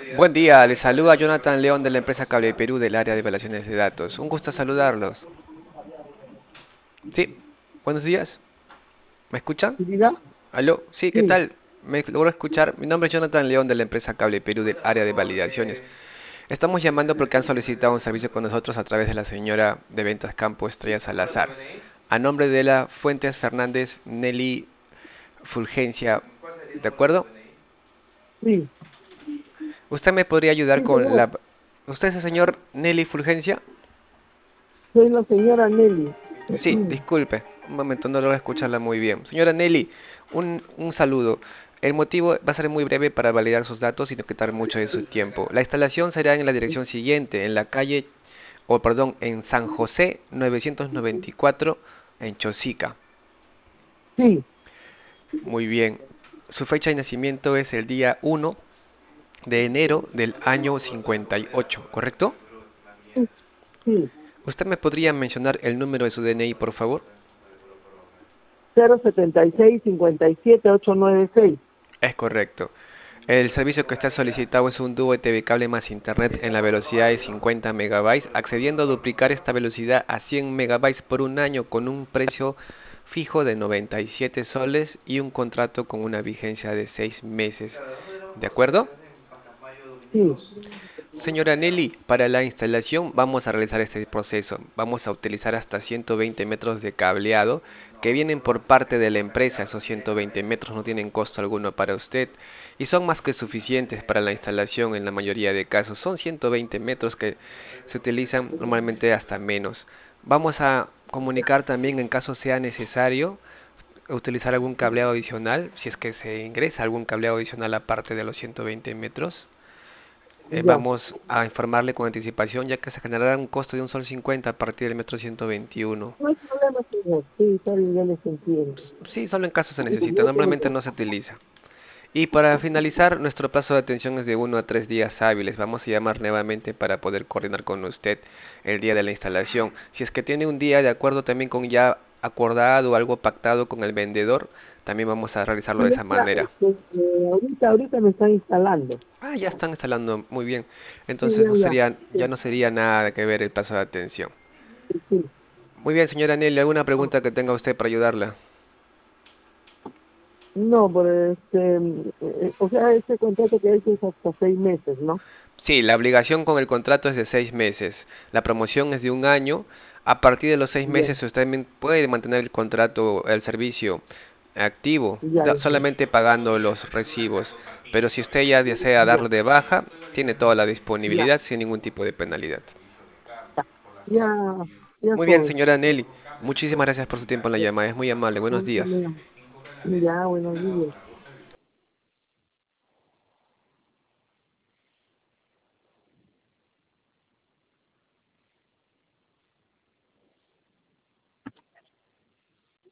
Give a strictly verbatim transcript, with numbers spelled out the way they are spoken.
Buen día, les saluda Jonathan León de la empresa Cable Perú del área de evaluaciones de datos. Un gusto saludarlos. Sí, buenos días. ¿Me escuchan? ¿Sí, diga? ¿Aló? Sí, ¿qué Sí, tal? ¿Me logró escuchar? Mi nombre es Jonathan León de la empresa Cable Perú del área de validaciones. Estamos llamando porque han solicitado un servicio con nosotros a través de la señora de ventas Campo Estrella Salazar. A nombre de la Fuentes Fernández Nelly Fulgencia, ¿de acuerdo? sí, ¿Usted me podría ayudar sí, con señor. la... ¿Usted es el señor Nelly Fulgencia? Soy la señora Nelly. Sí, disculpe, un momento, no logro escucharla muy bien. Señora Nelly, un, un saludo. El motivo va a ser muy breve para validar sus datos y no quitar mucho de su tiempo. La instalación será en la dirección siguiente, en la calle, o perdón, en San José novecientos noventa y cuatro, en Chosica. Sí, Muy bien. Su fecha de nacimiento es el día uno de enero del año cincuenta y ocho, ¿correcto? sí, sí. ¿Usted me podría mencionar el número de su D N I, por favor? cero setenta y seis cincuenta y siete ocho nueve seis. Es correcto. El servicio que está solicitado es un dúo T V cable más internet en la velocidad de cincuenta megabytes, accediendo a duplicar esta velocidad a cien megabytes por un año con un precio fijo de noventa y siete soles y un contrato con una vigencia de seis meses. ¿De acuerdo? Sí, Señora Nelly, para la instalación vamos a realizar este proceso. Vamos a utilizar hasta ciento veinte metros de cableado que vienen por parte de la empresa. Esos ciento veinte metros no tienen costo alguno para usted y son más que suficientes para la instalación en la mayoría de casos. Son ciento veinte metros que se utilizan normalmente hasta menos. Vamos a comunicar también en caso sea necesario utilizar algún cableado adicional, si es que se ingresa algún cableado adicional aparte de los ciento veinte metros. Eh, ya. vamos a informarle con anticipación, ya que se generará un costo de un sol cincuenta a partir del metro ciento veintiuno. No hay problema, señor. Sí, está bien, ya les entiendo. Sí, solo en caso se Sí, necesita, yo tengo normalmente no se utiliza. Y para finalizar, nuestro plazo de atención es de uno a tres días hábiles. Vamos a llamar nuevamente para poder coordinar con usted el día de la instalación. Si es que tiene un día de acuerdo también con ya acordado o algo pactado con el vendedor, también vamos a realizarlo de que esa ya, manera. este, eh, ahorita, ahorita me están instalando. Ah, ya están instalando muy bien. Sí, Entonces ya, no ya. sería, ya Sí, no sería nada que ver el plazo de atención. sí, sí. Muy bien, señora Nelly, ¿alguna No, pregunta que tenga usted para ayudarla? no, pero este, eh, o sea, este contrato que hay es hasta seis meses, ¿no? Sí, la obligación con el contrato es de seis meses. La promoción es de un año. A partir de los seis Ya, meses usted también puede mantener el contrato, el servicio activo, ya, da- solamente pagando los recibos. Pero si usted ya desea ya, darle de baja, tiene toda la ya, disponibilidad sin ningún tipo de penalidad. ya, ya, Muy bien, joven. señora Nelly. Muchísimas gracias por su tiempo en la llamada. Es muy amable. No Buenos hay días. problema. Ya, buenos días.